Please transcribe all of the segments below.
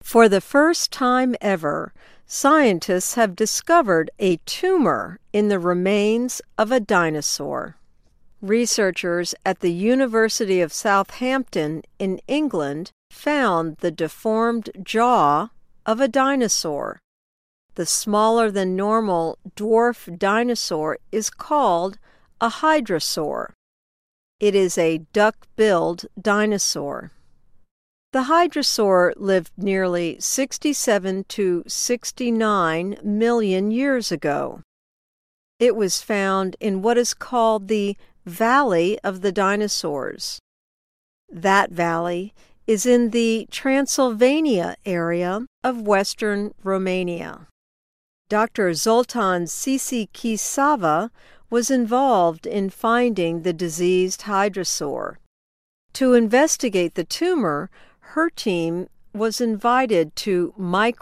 For the first time ever, scientists have discovered a tumor in the remains of a dinosaur. Researchers at the University of Southampton in England found the deformed jaw of a dinosaur. The smaller than normal dwarf dinosaur is called a hadrosaur. It is a duck-billed dinosaur. The hadrosaur lived nearly 67 to 69 million years ago. It was found in what is called the Valley of the Dinosaurs. That valley is in the Transylvania area of western Romania. Dr. Zoltan Tsitsikisawa was involved in finding the diseased hadrosaur. To investigate the tumor, her team was invited to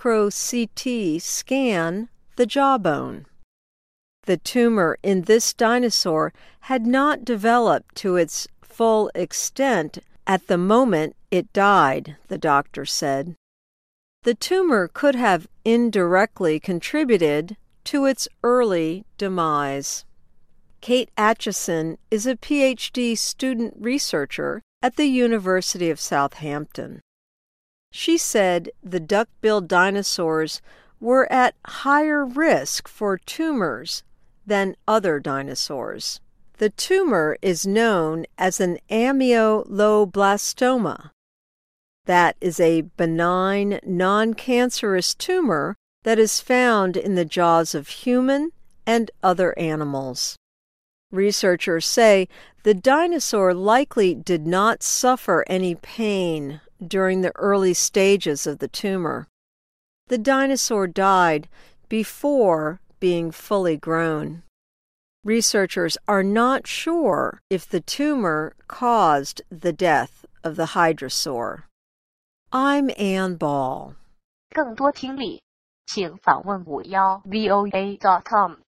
micro-CT scan the jawbone. The tumor in this dinosaur had not developed to its full extent at the moment it died, the doctor said. The tumor could have indirectly contributed to its early demise. Kate Atchison is a PhD student researcher at the University of Southampton. She said the duck-billed dinosaurs were at higher risk for tumors than other dinosaurs. The tumor is known as an amyloblastoma. That is a benign, non-cancerous tumor that is found in the jaws of human and other animals. Researchers say the dinosaur likely did not suffer any pain during the early stages of the tumor. The dinosaur died before being fully grown. Researchers are not sure if the tumor caused the death of the hadrosaur. I'm Ann Ball. 更多听力，请访问51voa.com。